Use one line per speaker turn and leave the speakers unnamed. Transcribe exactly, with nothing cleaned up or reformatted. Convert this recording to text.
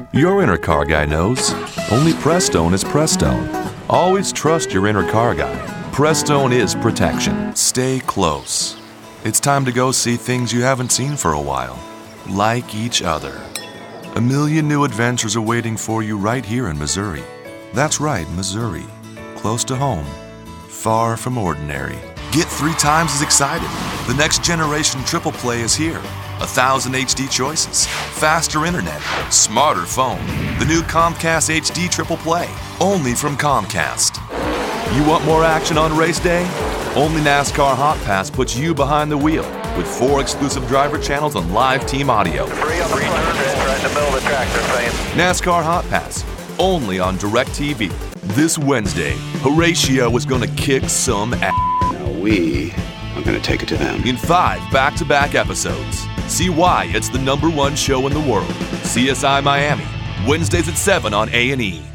Your inner car guy knows. Only Prestone is Prestone. Always trust your inner car guy. Prestone is protection. Stay close. It's time to go see things you haven't seen for a while. Like each other. A million new adventures are waiting for you right here in Missouri. That's right, Missouri. Close to home. Far from ordinary. Get three times as excited. The next generation triple play is here. A thousand H D choices, faster internet, smarter phone. The new Comcast H D triple play, only from Comcast. You want more action on race day? Only NASCAR Hot Pass puts you behind the wheel with four exclusive driver channels and live team audio.
Three on the front end, right in the middle of the track, they're saying.
NASCAR Hot Pass, only on DirecTV. This Wednesday, Horatio is going to kick some ass.
Now we are going to take it to them.
In five back-to-back episodes. See why it's the number one show in the world. C S I Miami, Wednesdays at seven on A and E.